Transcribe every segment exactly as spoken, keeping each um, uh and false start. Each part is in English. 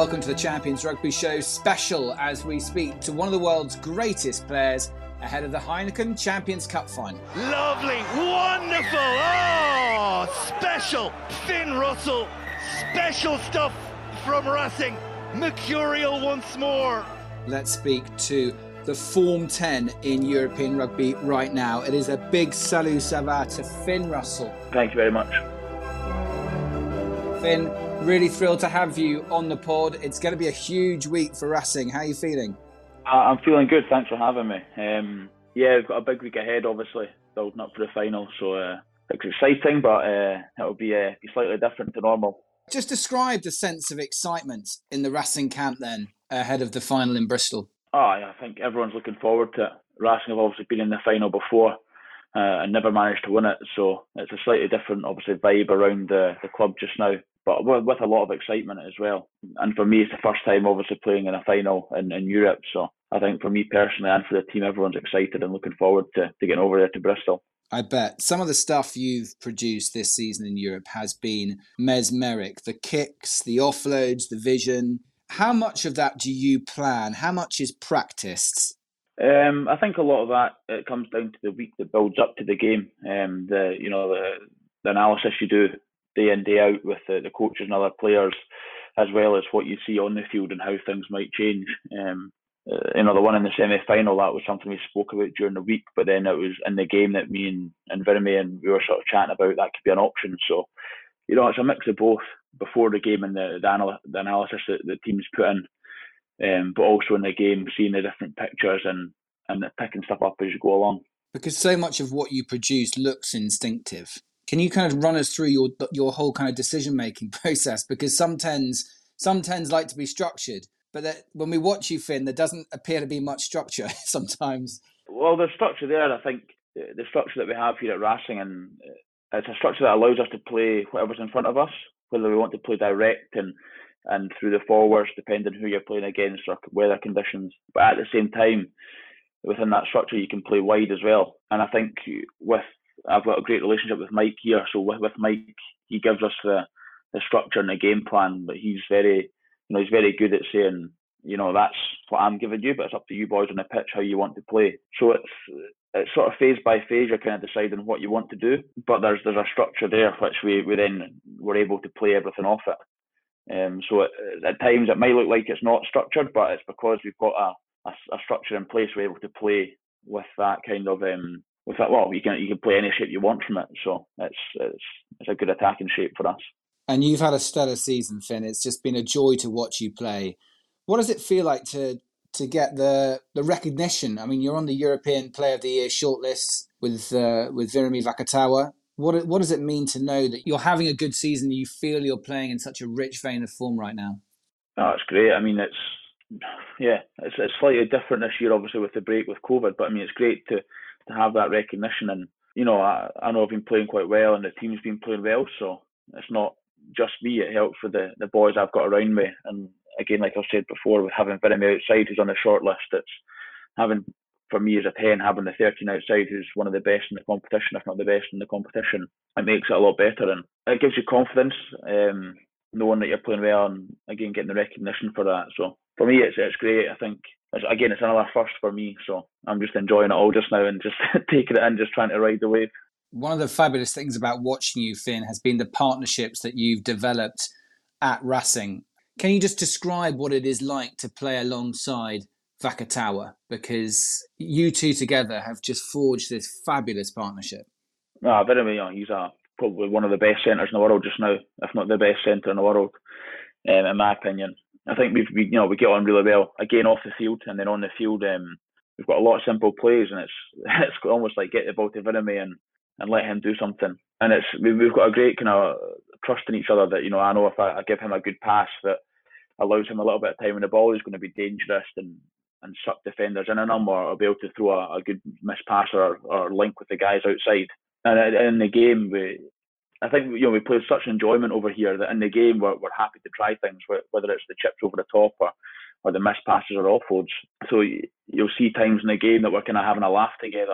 welcome to the Champions Rugby Show special as we speak to one of the world's greatest players ahead of the Heineken Champions Cup final. Lovely, wonderful, oh, special, Finn Russell, special stuff from Racing, mercurial once more. Let's speak to the Form ten in European rugby right now. It is a big salut ça va to Finn Russell. Thank you very much. Finn, really thrilled to have you on the pod. It's going to be a huge week for Racing. How are you feeling? Uh, I'm feeling good, thanks for having me. Um, yeah, we've got a big week ahead, obviously, building up for the final, so uh, it's exciting, but uh, it'll be, uh, be slightly different to normal. Just describe the sense of excitement in the Racing camp then, ahead of the final in Bristol. Oh, yeah, I think everyone's looking forward to it. Racing have obviously been in the final before uh, and never managed to win it, so it's a slightly different, obviously, vibe around the, the club just now, but with, with a lot of excitement as well. And for me, it's the first time, obviously, playing in a final in, in Europe, so I think for me personally and for the team, everyone's excited and looking forward to, to getting over there to Bristol. I bet. Some of the stuff you've produced this season in Europe has been mesmeric. The kicks, the offloads, the vision. How much of that do you plan? How much is practiced? Um, I think a lot of that, it comes down to the week that builds up to the game. Um, the you know the, the analysis you do day in, day out with the, the coaches and other players, as well as what you see on the field and how things might change. Um, uh, you know, the one in the semi-final, that was something we spoke about during the week, but then it was in the game that me and, and Virimi and we were sort of chatting about that could be an option. So, you know, it's a mix of both before the game and the the, anal- the analysis that the teams put in, um, but also in the game, seeing the different pictures and, and picking stuff up as you go along. Because so much of what you produce looks instinctive. Can you kind of run us through your your whole kind of decision-making process? Because some tens, some tens like to be structured, but that when we watch you, Finn, there doesn't appear to be much structure sometimes. Well, there's structure there. I think the structure that we have here at Racing, and it's a structure that allows us to play whatever's in front of us, whether we want to play direct and, and through the forwards, depending who you're playing against or weather conditions. But at the same time, within that structure, you can play wide as well. And I think with I've got a great relationship with Mike here, so with, with Mike, he gives us the, the structure and the game plan, but he's very, you know, he's very good at saying, you know, that's what I'm giving you, but it's up to you boys on the pitch how you want to play. So it's it's sort of phase by phase, you're kind of deciding what you want to do, but there's there's a structure there which we, we then were able to play everything off it. Um, so it, at times it might look like it's not structured, but it's because we've got a, a, a structure in place, we're able to play with that kind of um, with that. Well, you can you can play any shape you want from it, so it's it's it's a good attacking shape for us. And you've had a stellar season, Finn. It's just been a joy to watch you play. What does it feel like to to get the the recognition? I mean, you're on the European Player of the Year shortlist with uh, with Virimi Vakatawa. What what does it mean to know that you're having a good season? You feel you're playing in such a rich vein of form right now. Oh, it's great. I mean, it's yeah, it's it's slightly different this year, obviously with the break with COVID. But I mean, it's great to. to have that recognition, and you know I, I know I've been playing quite well and the team's been playing well, so it's not just me, it helps with the, the boys I've got around me. And again, like I've said before, with having Virimi outside who's on the short list, it's having, for me as a ten, having the thirteen outside who's one of the best in the competition, if not the best in the competition, it makes it a lot better and it gives you confidence, um, knowing that you're playing well and again getting the recognition for that. So for me it's it's great. I think it's, again it's another first for me, so I'm just enjoying it all just now and just taking it in, just trying to ride the wave. One of the fabulous things about watching you, Finn, has been the partnerships that you've developed at Racing. Can you just describe what it is like to play alongside Vakatawa? Because you two together have just forged this fabulous partnership. No, very young. He's a, probably one of the best centres in the world just now, if not the best centre in the world, um, in my opinion. I think we've we, you know we get on really well again off the field, and then on the field um, we've got a lot of simple plays, and it's it's almost like get the ball to Virimi and, and let him do something. And it's we, we've got a great kind of trust in each other that you know I know if I, I give him a good pass that allows him a little bit of time when the ball is going to be dangerous and, and suck defenders in on him, or, or be able to throw a, a good miss pass or, or link with the guys outside. And in the game, we, I think you know we play with such enjoyment over here that in the game we're, we're happy to try things, whether it's the chips over the top or, or the missed passes or offloads. So you'll see times in the game that we're kind of having a laugh together,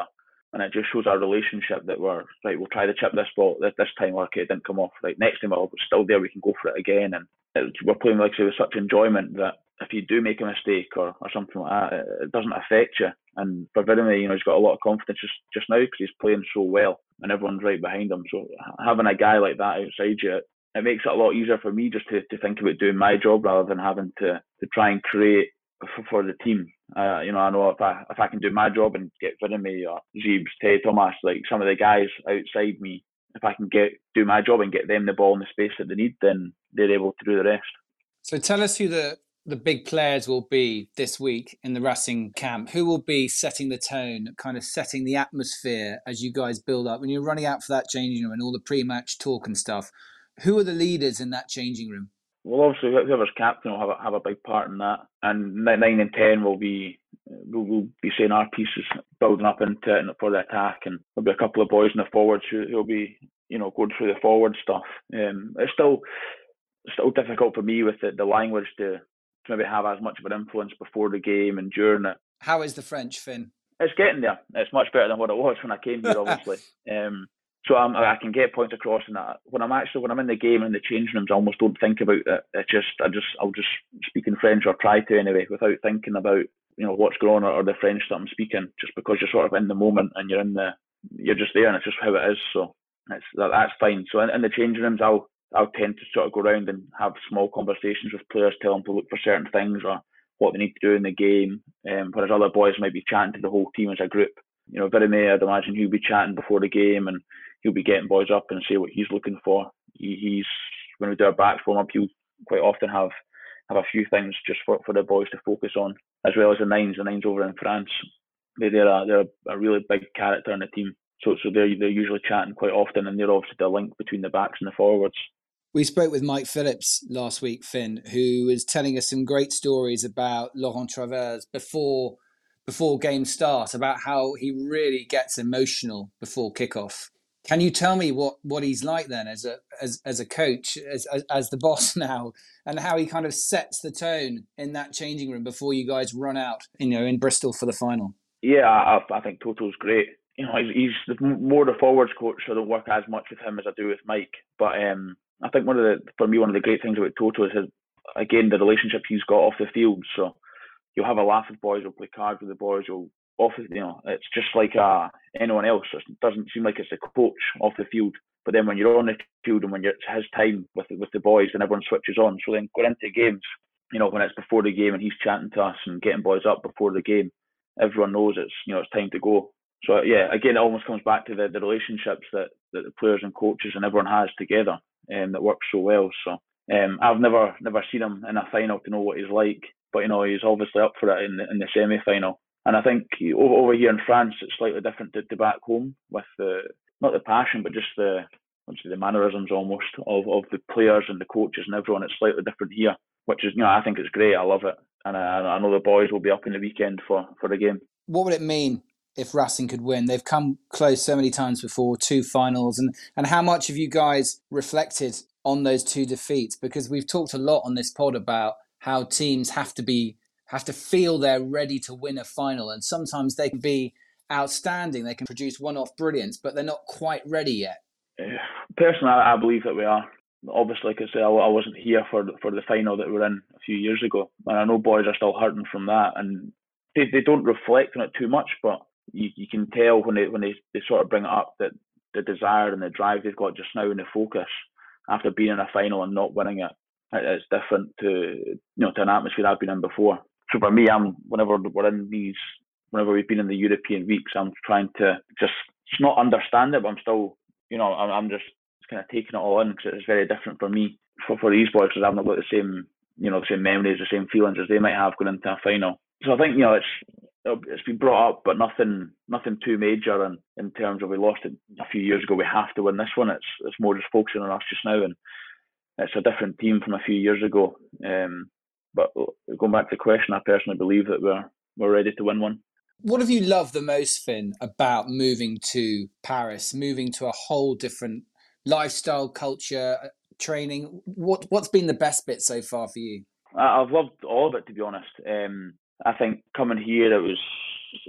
and it just shows our relationship that we're right. We'll try to chip this ball this, this time. Okay, it didn't come off. Right, next time, oh, it's still there. We can go for it again. And it, we're playing like I say with such enjoyment that if you do make a mistake or, or something like that, it, it doesn't affect you. And for Virame, you know, he's got a lot of confidence just, just now because he's playing so well, and everyone's right behind him. So having a guy like that outside you, it, it makes it a lot easier for me just to, to think about doing my job rather than having to, to try and create for, for the team. Uh, you know, I know if I if I can do my job and get Virame or Jeebs, Ted Thomas, like some of the guys outside me, if I can get do my job and get them the ball in the space that they need, then they're able to do the rest. So tell us who the, the big players will be this week in the Racing camp. Who will be setting the tone, kind of setting the atmosphere as you guys build up? When you're running out for that changing room and all the pre-match talk and stuff, who are the leaders in that changing room? Well, obviously, whoever's captain will have a, have a big part in that. And nine and ten will be we'll, we'll be saying our pieces, building up into it for the attack. And there'll be a couple of boys in the forwards who will be, you know, going through the forward stuff. Um, it's still still difficult for me with the, the language to, to maybe have as much of an influence before the game and during it. How is the French, Finn? It's getting there. It's much better than what it was when I came here, obviously. um, So I'm, I can get points across in that. When I'm actually when I'm in the game and in the change rooms, I almost don't think about it. It's just I just I'll just speak in French or try to anyway, without thinking about you know what's going on or, or the French that I'm speaking. Just because you're sort of in the moment and you're in the you're just there and it's just how it is. So it's that, that's fine. So in, in the change rooms, I'll I'll tend to sort of go around and have small conversations with players, tell them to look for certain things or what they need to do in the game. Um, whereas other boys might be chatting to the whole team as a group. You know, Virame, I'd imagine he'll be chatting before the game and he'll be getting boys up and say what he's looking for. He, he's when we do our back form up, he'll quite often have have a few things just for, for the boys to focus on, as well as the nines. The nines over in France, they, they're a, they're a really big character in the team. So so they're they're usually chatting quite often, and they're obviously the link between the backs and the forwards. We spoke with Mike Phillips last week, Finn, who was telling us some great stories about Laurent Travers before before games start, about how he really gets emotional before kickoff. Can you tell me what, what he's like then as a as as a coach, as, as as the boss now, and how he kind of sets the tone in that changing room before you guys run out, you know, in Bristol for the final? Yeah, I, I think Toto's great. You know, he's, he's more the forwards coach, so I don't work as much with him as I do with Mike. But um, I think one of the for me one of the great things about Toto is his, again the relationship he's got off the field. So you'll have a laugh with boys, you'll play cards with the boys, you'll off the, you know, it's just like uh, anyone else. It doesn't seem like it's a coach off the field. But then when you're on the field and when it's his time with with the boys, and everyone switches on. So then going into games, you know, when it's before the game and he's chatting to us and getting boys up before the game, everyone knows it's you know it's time to go. So yeah, again, it almost comes back to the, the relationships that, that the players and coaches and everyone has together, and um, that works so well. So um, I've never never seen him in a final to know what he's like, but you know he's obviously up for it in the, in the semi final. And I think over, over here in France, it's slightly different to, to back home with the not the passion, but just the the mannerisms almost of, of the players and the coaches and everyone. It's slightly different here, which is you know I think it's great. I love it, and I, I know the boys will be up in the weekend for, for the game. What would it mean if Racing could win? They've come close so many times before, two finals, and and how much have you guys reflected on those two defeats? Because we've talked a lot on this pod about how teams have to be have to feel they're ready to win a final, and sometimes they can be outstanding, they can produce one-off brilliance, but they're not quite ready yet. Personally, I believe that we are. Obviously, like I say, I wasn't here for for the final that we were in a few years ago, and I know boys are still hurting from that, and they, they don't reflect on it too much, but you, you can tell when they when they, they sort of bring it up that the desire and the drive they've got just now and the focus after being in a final and not winning it, it's different to you know to an atmosphere I've been in before. So for me, I'm whenever we're in these, whenever we've been in the European weeks, I'm trying to just, just not understand it, but I'm still, you know, I'm, I'm just kind of taking it all in because it's very different for me, for, for these boys, because I've not got the same, you know, the same memories, the same feelings as they might have going into a final. So I think, you know, it's it's been brought up, but nothing nothing too major in, in terms of we lost it a few years ago, we have to win this one. It's it's more just focusing on us just now, and it's a different team from a few years ago. Um, But going back to the question, I personally believe that we're we're ready to win one. What have you loved the most, Finn, about moving to Paris, moving to a whole different lifestyle, culture, training? What what's been the best bit so far for you? I've loved all of it, to be honest. Um, I think coming here, it was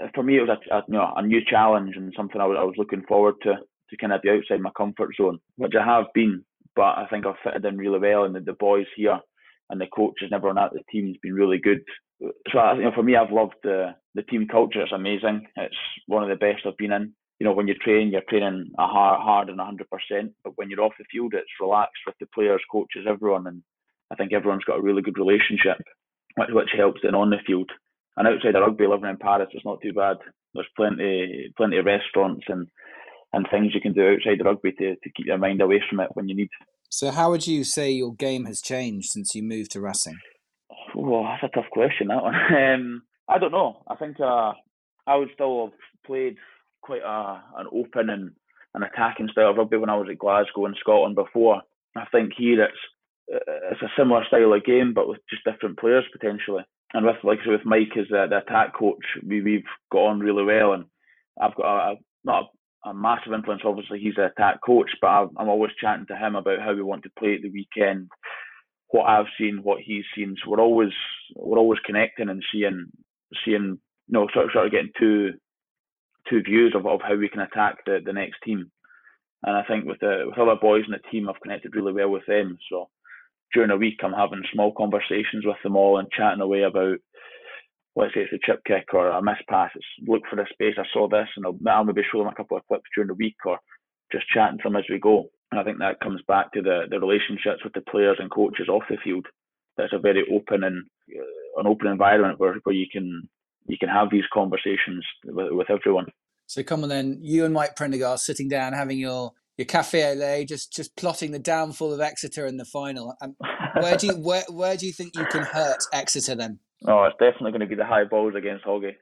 for me, it was a, a you know a new challenge and something I was, I was looking forward to to kind of be outside my comfort zone, which I have been. But I think I've fitted in really well, and the, the boys here and the coaches and everyone at the team has been really good. So you know, for me, I've loved the the team culture. It's amazing. It's one of the best I've been in. You know, when you train, you're training a hard, hard and one hundred percent. But when you're off the field, it's relaxed with the players, coaches, everyone. And I think everyone's got a really good relationship, which, which helps then on the field. And outside of rugby, living in Paris, it's not too bad. There's plenty, plenty of restaurants and, and things you can do outside of rugby to, to keep your mind away from it when you need. So how would you say your game has changed since you moved to Racing? Oh, that's a tough question, that one. um, I don't know. I think uh, I would still have played quite a, an open and an attacking style of rugby when I was at Glasgow in Scotland before. I think here it's it's a similar style of game, but with just different players potentially. And with like so with Mike as the, the attack coach, we we've got on really well, and I've got a, a not a, a massive influence. Obviously, he's the attack coach, but I've, I'm always chatting to him about how we want to play at the weekend, what I've seen, what he's seen. So we're always we're always connecting and seeing seeing you know sort of, sort of getting two two views of, of how we can attack the, the next team. And I think with the with other boys in the team, I've connected really well with them. So during the week, I'm having small conversations with them all and chatting away about, let's say it's a chip kick or a miss pass. It's look for the space. I saw this, and I'll, I'll maybe show them a couple of clips during the week, or just chatting to them as we go. And I think that comes back to the, the relationships with the players and coaches off the field. That's a very open and uh, an open environment where, where you can you can have these conversations with, with everyone. So come on then, you and Mike Prendergast sitting down, having your, your café au lait, just just plotting the downfall of Exeter in the final. Um, where do you where where do you think you can hurt Exeter then? Oh, it's definitely going to be the high balls against Hoggy.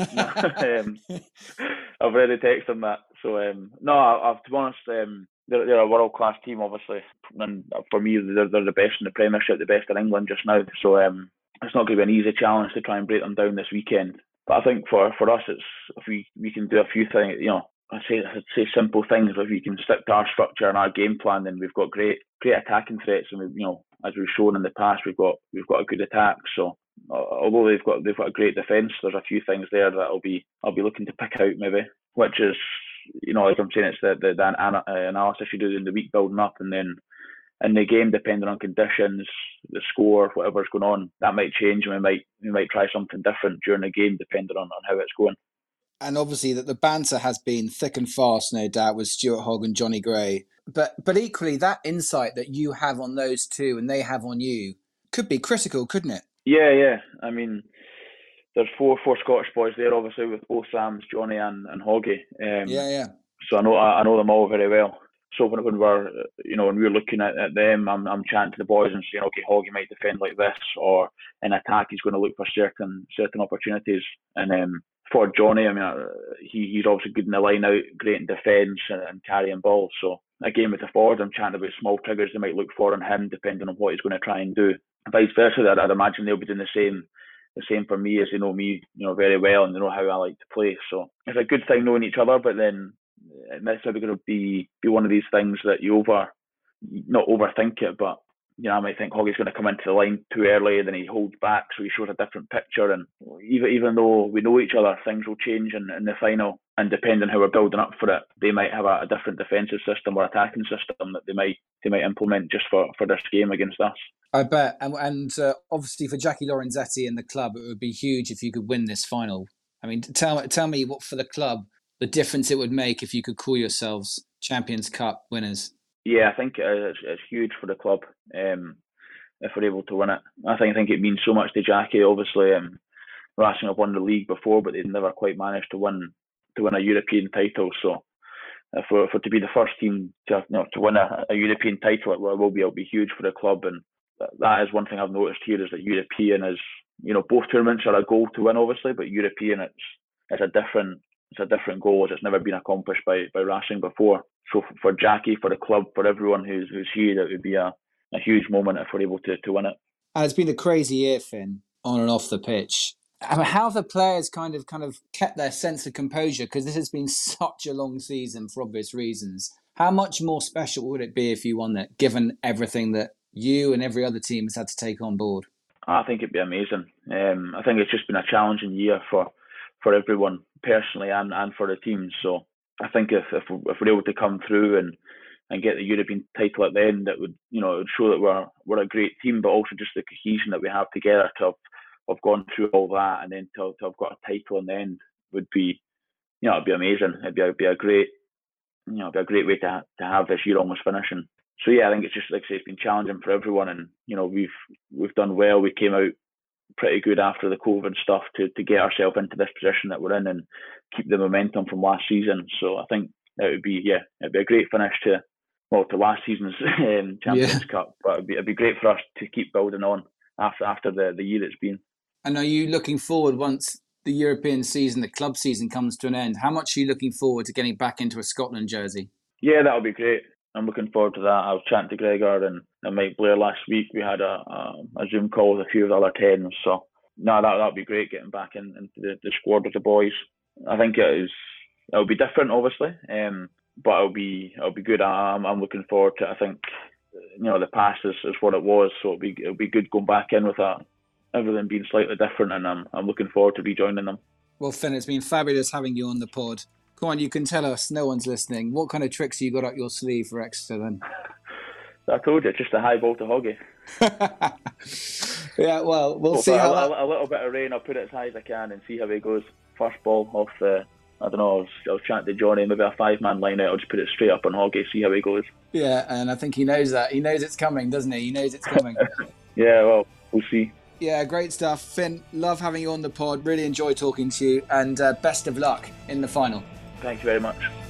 um, I've already texted him that. So um, no, I, I've, to be honest, um, they're, they're a world class team, obviously, and for me, they're, they're the best in the Premiership, the best in England just now. So um, it's not going to be an easy challenge to try and break them down this weekend. But I think for, for us, it's if we, we can do a few things, you know, I say I'd say simple things. But if we can stick to our structure and our game plan, then we've got great great attacking threats, and we, you know, as we've shown in the past, we've got we've got a good attack. So although they've got they've got a great defence, there's a few things there that I'll be I'll be looking to pick out maybe, which is, you know, like I'm saying, it's the the, the analysis you do in the week building up, and then in the game, depending on conditions, the score, whatever's going on, that might change, and we might we might try something different during the game, depending on, on how it's going. And obviously that the banter has been thick and fast, no doubt, with Stuart Hogg and Johnny Gray. But but equally, that insight that you have on those two and they have on you could be critical, couldn't it? Yeah, yeah. I mean, there's four four Scottish boys there, obviously, with both Sams, Johnny and, and Hoggy. Um, yeah, yeah. So I know I know them all very well. So when, when we're you know when we're looking at, at them, I'm I'm chatting to the boys and saying, okay, Hoggy might defend like this, or in attack he's going to look for certain certain opportunities. And um, for Johnny, I mean, uh, he he's obviously good in the line out, great in defence and, and carrying balls. So again with the forwards, I'm chatting about small triggers they might look for in him, depending on what he's going to try and do. Vice versa, I'd, I'd imagine they'll be doing the same. The same for me, as they know me, you know, very well, and they know how I like to play. So it's a good thing knowing each other, but then it's probably going to be be one of these things that you over, not overthink it, but you know, I might think Hoggy's going to come into the line too early, and then he holds back, so he shows a different picture. And even even though we know each other, things will change in, in the final, and depending on how we're building up for it, they might have a, a different defensive system or attacking system that they might they might implement just for, for this game against us. I bet, and and uh, obviously for Jackie Lorenzetti and the club, it would be huge if you could win this final. I mean, tell tell me what for the club the difference it would make if you could call yourselves Champions Cup winners. Yeah, I think it's, it's huge for the club um, if we're able to win it. I think I think it means so much to Jackie. Obviously, um, Racing have won the league before, but they've never quite managed to win to win a European title. So, if we're, if we're to be the first team to you know, to win a, a European title, it will be it'll be huge for the club. And that is one thing I've noticed here, is that European is, you know, both tournaments are a goal to win, obviously, but European it's it's a different it's a different goal, as it's never been accomplished by by Racing before. So for Jackie, for the club, for everyone who's who's here, it would be a, a huge moment if we're able to, to win it. And it's been a crazy year, Finn, on and off the pitch. I mean, how have the players kind of kind of kept their sense of composure? Because this has been such a long season for obvious reasons. How much more special would it be if you won it, given everything that you and every other team has had to take on board? I think it'd be amazing. Um, I think it's just been a challenging year for, for everyone, personally and, and for the team. So I think if if, if we're able to come through and, and get the European title at the end, that would, you know, it would show that we're we're a great team, but also just the cohesion that we have together to have, have gone through all that and then to, to have got a title in the end would be, you know, it'd be amazing. It'd be, it'd be a great, you know, it'd be a great way to to have this year almost finishing. So yeah, I think it's just, like I say, it's been challenging for everyone, and you know, we've we've done well. We came out pretty good after the COVID stuff to to get ourselves into this position that we're in and keep the momentum from last season. So I think it would be, yeah, it'd be a great finish to, well, to last season's um, Champions yeah. Cup, but it'd be, it'd be great for us to keep building on after after the, the year it's been. And are you looking forward, once the European season, the club season comes to an end, how much are you looking forward to getting back into a Scotland jersey? Yeah, that'll be great. I'm looking forward to that. I was chatting to Gregor and, and Mike Blair last week. We had a, a, a Zoom call with a few of the other tens. So, no, that that'll be great, getting back in, into the, the squad with the boys. I think it is, it'll be different, obviously, um, but it'll be it'll be good. I'm I'm looking forward to it. I think, you know, the past is, is what it was, so it'll be it'll be good going back in with that, everything being slightly different, and I'm I'm looking forward to rejoining them. Well, Finn, it's been fabulous having you on the pod. Come on, you can tell us, no one's listening. What kind of tricks have you got up your sleeve for Exeter then? I told you, just a high ball to Hoggy. Yeah, well, we'll but see how a, that... a little bit of rain, I'll put it as high as I can and see how it goes. First ball off the, I don't know, I was, I was chatting to Johnny, maybe a five-man line out, I'll just put it straight up on Hoggy, see how he goes. Yeah, and I think he knows that. He knows it's coming, doesn't he? He knows it's coming. Yeah, well, we'll see. Yeah, great stuff. Finn, love having you on the pod. Really enjoy talking to you, and uh, best of luck in the final. Thank you very much.